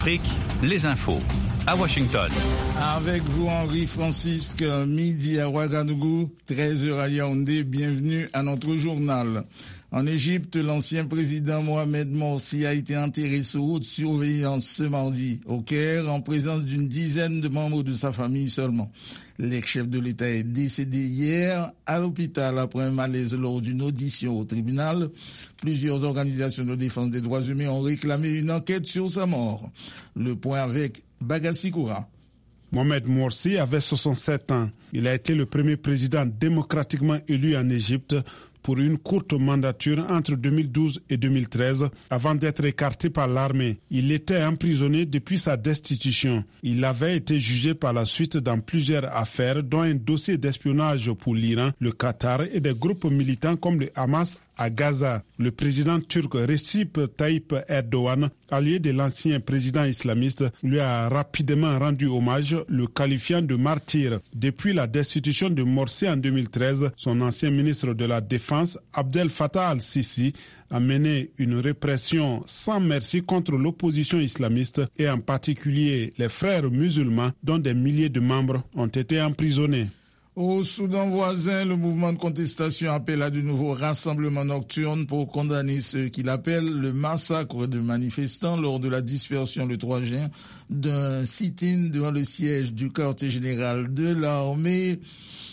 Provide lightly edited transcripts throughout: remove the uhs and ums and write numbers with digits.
Les infos à Washington. Avec vous, Henri Francisque, midi à Ouagadougou, 13h à Yaoundé. Bienvenue à notre journal. En Égypte, l'ancien président Mohamed Morsi a été enterré sous haute surveillance ce mardi au Caire, en présence d'une dizaine de membres de sa famille seulement. L'ex-chef de l'État est décédé hier à l'hôpital après un malaise lors d'une audition au tribunal. Plusieurs organisations de défense des droits humains ont réclamé une enquête sur sa mort. Le point avec Bagassi Koura. Mohamed Morsi avait 67 ans. Il a été le premier président démocratiquement élu en Égypte pour une courte mandature entre 2012 et 2013 avant d'être écarté par l'armée. Il était emprisonné depuis sa destitution. Il avait été jugé par la suite dans plusieurs affaires, dont un dossier d'espionnage pour l'Iran, le Qatar et des groupes militants comme le Hamas à Gaza. Le président turc Recep Tayyip Erdogan, allié de l'ancien président islamiste, lui a rapidement rendu hommage, le qualifiant de martyr. Depuis la destitution de Morsi en 2013, son ancien ministre de la Défense, Abdel Fattah al-Sisi, a mené une répression sans merci contre l'opposition islamiste et en particulier les frères musulmans, dont des milliers de membres ont été emprisonnés. Au Soudan voisin, le mouvement de contestation appelle à de nouveaux rassemblements nocturnes pour condamner ce qu'il appelle le massacre de manifestants lors de la dispersion le 3 juin d'un sit-in devant le siège du quartier général de l'armée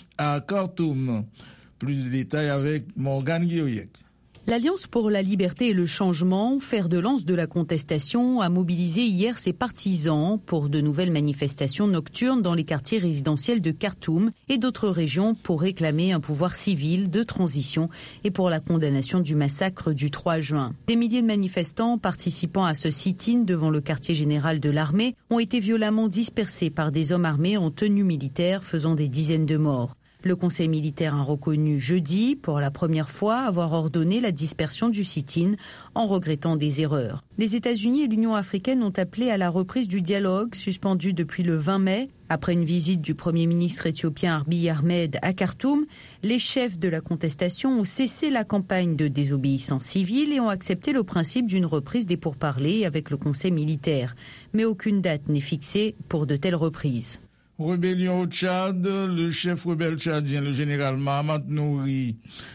à Khartoum. Plus de détails avec Morgane Guirriec. L'Alliance pour la liberté et le changement, fer de lance de la contestation, a mobilisé hier ses partisans pour de nouvelles manifestations nocturnes dans les quartiers résidentiels de Khartoum et d'autres régions pour réclamer un pouvoir civil de transition et pour la condamnation du massacre du 3 juin. Des milliers de manifestants participant à ce sit-in devant le quartier général de l'armée ont été violemment dispersés par des hommes armés en tenue militaire faisant des dizaines de morts. Le Conseil militaire a reconnu jeudi, pour la première fois, avoir ordonné la dispersion du sit-in en regrettant des erreurs. Les États-Unis et l'Union africaine ont appelé à la reprise du dialogue suspendu depuis le 20 mai. Après une visite du Premier ministre éthiopien Abiy Ahmed à Khartoum, les chefs de la contestation ont cessé la campagne de désobéissance civile et ont accepté le principe d'une reprise des pourparlers avec le Conseil militaire. Mais aucune date n'est fixée pour de telles reprises. Rébellion au Tchad, le chef rebelle tchadien, le général Mahamat Nouri,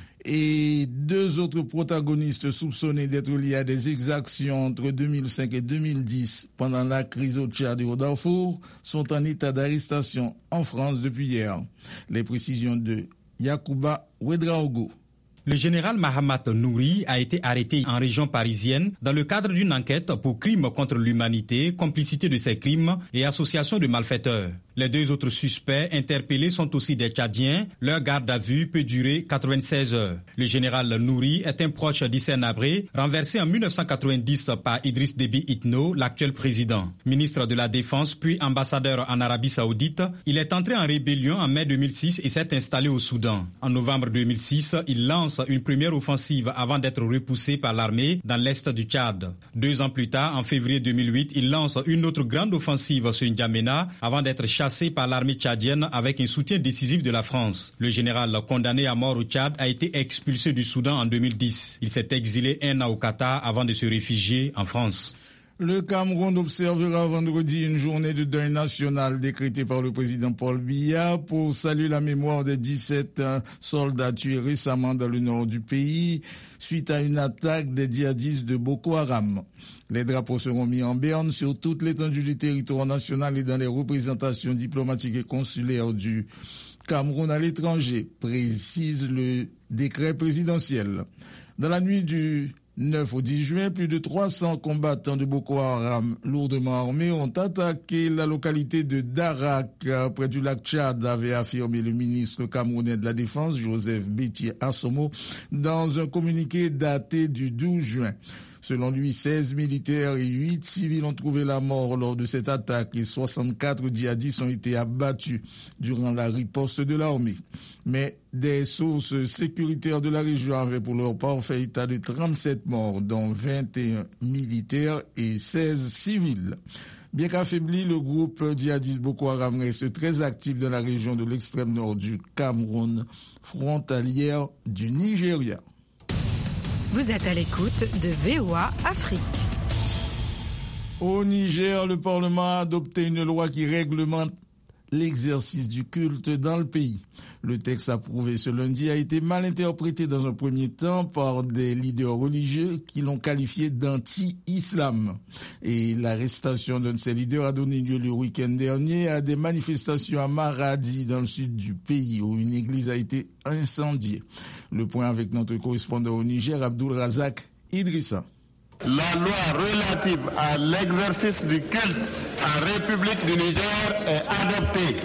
et deux autres protagonistes soupçonnés d'être liés à des exactions entre 2005 et 2010 pendant la crise au Tchad et au Darfour sont en état d'arrestation en France depuis hier. Les précisions de Yacouba Ouedraogo. Le général Mahamat Nouri a été arrêté en région parisienne dans le cadre d'une enquête pour crimes contre l'humanité, complicité de ces crimes et association de malfaiteurs. Les deux autres suspects interpellés sont aussi des Tchadiens. Leur garde à vue peut durer 96 heures. Le général Nouri est un proche d'Hissène Habré, renversé en 1990 par Idriss Déby Itno, l'actuel président. Ministre de la Défense puis ambassadeur en Arabie Saoudite, il est entré en rébellion en mai 2006 et s'est installé au Soudan. En novembre 2006, il lance une première offensive avant d'être repoussé par l'armée dans l'est du Tchad. 2 ans plus tard, en février 2008, il lance une autre grande offensive sur N'Djamena avant d'être chassé par l'armée tchadienne avec un soutien décisif de la France. Le général condamné à mort au Tchad a été expulsé du Soudan en 2010. Il s'est exilé 1 an au Qatar avant de se réfugier en France. Le Cameroun observera vendredi une journée de deuil national décrétée par le président Paul Biya pour saluer la mémoire des 17 soldats tués récemment dans le nord du pays suite à une attaque des djihadistes de Boko Haram. Les drapeaux seront mis en berne sur toute l'étendue du territoire national et dans les représentations diplomatiques et consulaires du Cameroun à l'étranger, précise le décret présidentiel. Dans la nuit du 9 au 10 juin, plus de 300 combattants de Boko Haram lourdement armés ont attaqué la localité de Darak, près du lac Tchad, avait affirmé le ministre camerounais de la Défense, Joseph Béti Assomo, dans un communiqué daté du 12 juin. Selon lui, 16 militaires et 8 civils ont trouvé la mort lors de cette attaque et 64 djihadistes ont été abattus durant la riposte de l'armée. Mais des sources sécuritaires de la région avaient pour leur part fait état de 37 morts, dont 21 militaires et 16 civils. Bien qu'affaibli, le groupe djihadiste Boko Haram reste très actif dans la région de l'extrême nord du Cameroun, frontalière du Nigeria. Vous êtes à l'écoute de VOA Afrique. Au Niger, le Parlement a adopté une loi qui réglemente l'exercice du culte dans le pays. Le texte approuvé ce lundi a été mal interprété dans un premier temps par des leaders religieux qui l'ont qualifié d'anti-islam. Et l'arrestation d'un de ces leaders a donné lieu le week-end dernier à des manifestations à Maradi, dans le sud du pays, où une église a été incendiée. Le point avec notre correspondant au Niger, Abdul Razak Idrissa. La loi relative à l'exercice du culte en République du Niger est adoptée.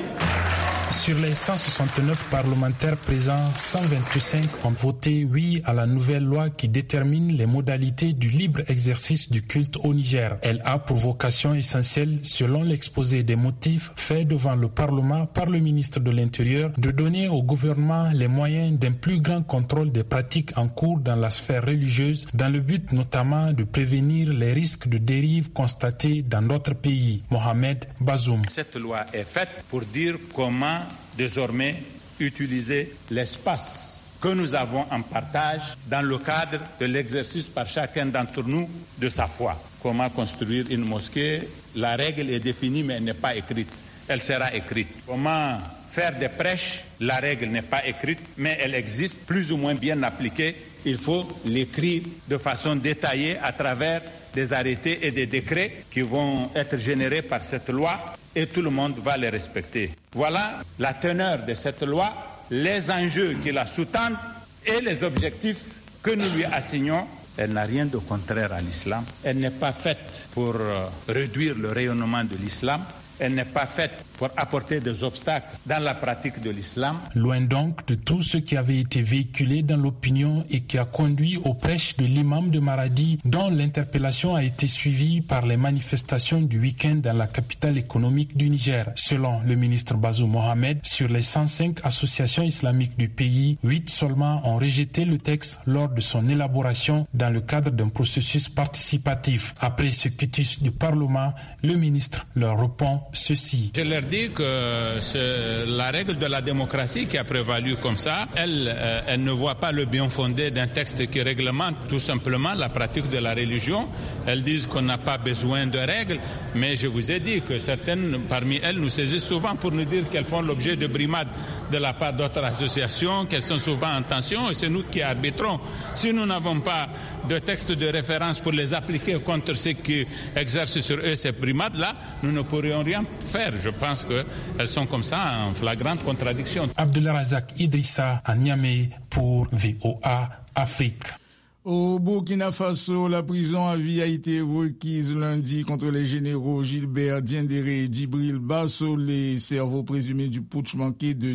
Sur les 169 parlementaires présents, 125 ont voté oui à la nouvelle loi qui détermine les modalités du libre exercice du culte au Niger. Elle a pour vocation essentielle, selon l'exposé des motifs fait devant le Parlement par le ministre de l'Intérieur, de donner au gouvernement les moyens d'un plus grand contrôle des pratiques en cours dans la sphère religieuse, dans le but notamment de prévenir les risques de dérive constatés dans d'autres pays. Mohamed Bazoum. Cette loi est faite pour dire comment désormais utiliser l'espace que nous avons en partage dans le cadre de l'exercice par chacun d'entre nous de sa foi. Comment construire une mosquée? La règle est définie mais elle n'est pas écrite. Elle sera écrite. Comment faire des prêches? La règle n'est pas écrite mais elle existe, plus ou moins bien appliquée. Il faut l'écrire de façon détaillée à travers des arrêtés et des décrets qui vont être générés par cette loi et tout le monde va les respecter. Voilà la teneur de cette loi, les enjeux qui la sous-tendent et les objectifs que nous lui assignons. Elle n'a rien de contraire à l'islam. Elle n'est pas faite pour réduire le rayonnement de l'islam. Elle n'est pas faite pour apporter des obstacles dans la pratique de l'islam. Loin donc de tout ce qui avait été véhiculé dans l'opinion et qui a conduit au prêche de l'imam de Maradi, dont l'interpellation a été suivie par les manifestations du week-end dans la capitale économique du Niger. Selon le ministre Bazoum Mohamed, sur les 105 associations islamiques du pays, 8 seulement ont rejeté le texte lors de son élaboration dans le cadre d'un processus participatif. Après ce quitus du Parlement, le ministre leur répond ceci. Je leur dis que c'est la règle de la démocratie qui a prévalu comme ça. Elle ne voit pas le bien fondé d'un texte qui réglemente tout simplement la pratique de la religion. Elles disent qu'on n'a pas besoin de règles, mais je vous ai dit que certaines parmi elles nous saisissent souvent pour nous dire qu'elles font l'objet de brimades de la part d'autres associations, qu'elles sont souvent en tension et c'est nous qui arbitrons. Si nous n'avons pas de texte de référence pour les appliquer contre ceux qui exercent sur eux ces brimades-là, nous ne pourrions rien faire. Je pense qu'elles sont comme ça en flagrante contradiction. Abdul Razak Idrissa à Niamey pour VOA Afrique. Au Burkina Faso, la prison à vie a été requise lundi contre les généraux Gilbert Diendéré et Djibril Basso, les cerveaux présumés du putsch manqué de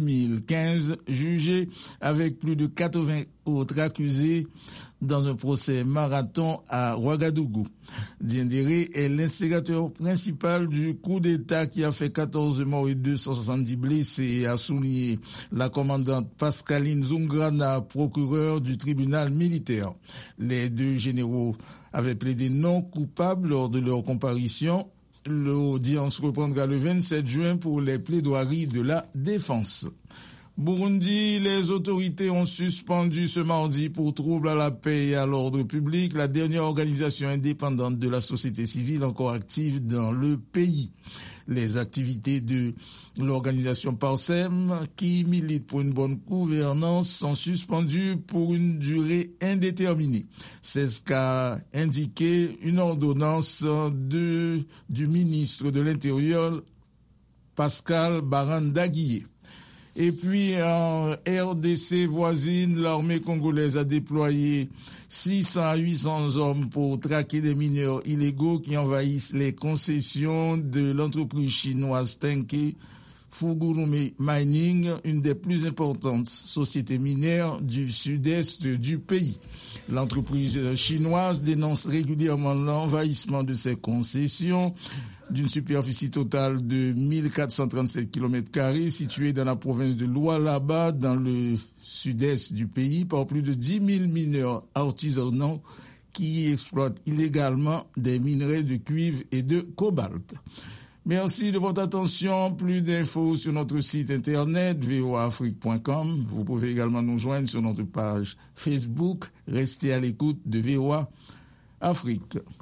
2015, jugés avec plus de 80 autres accusés dans un procès marathon à Ouagadougou. Diendéré est l'instigateur principal du coup d'État qui a fait 14 morts et 270 blessés, a souligné la commandante Pascaline Zungrana, procureure du tribunal militaire. Les deux généraux avaient plaidé non coupables lors de leur comparution. L'audience reprendra le 27 juin pour les plaidoiries de la défense. Burundi, les autorités ont suspendu ce mardi pour trouble à la paix et à l'ordre public la dernière organisation indépendante de la société civile encore active dans le pays. Les activités de l'organisation Parsem, qui milite pour une bonne gouvernance, sont suspendues pour une durée indéterminée. C'est ce qu'a indiqué une ordonnance du ministre de l'Intérieur, Pascal Barandaguié. Et puis, en RDC voisine, l'armée congolaise a déployé 600 à 800 hommes pour traquer des mineurs illégaux qui envahissent les concessions de l'entreprise chinoise Tenke Fugurume Mining, une des plus importantes sociétés minières du sud-est du pays. L'entreprise chinoise dénonce régulièrement l'envahissement de ses concessions d'une superficie totale de 1437 km² située dans la province de Lualaba, dans le sud-est du pays, par plus de 10 000 mineurs artisanaux qui exploitent illégalement des minerais de cuivre et de cobalt. Merci de votre attention. Plus d'infos sur notre site internet voaafrique.com. Vous pouvez également nous joindre sur notre page Facebook. Restez à l'écoute de VOA Afrique.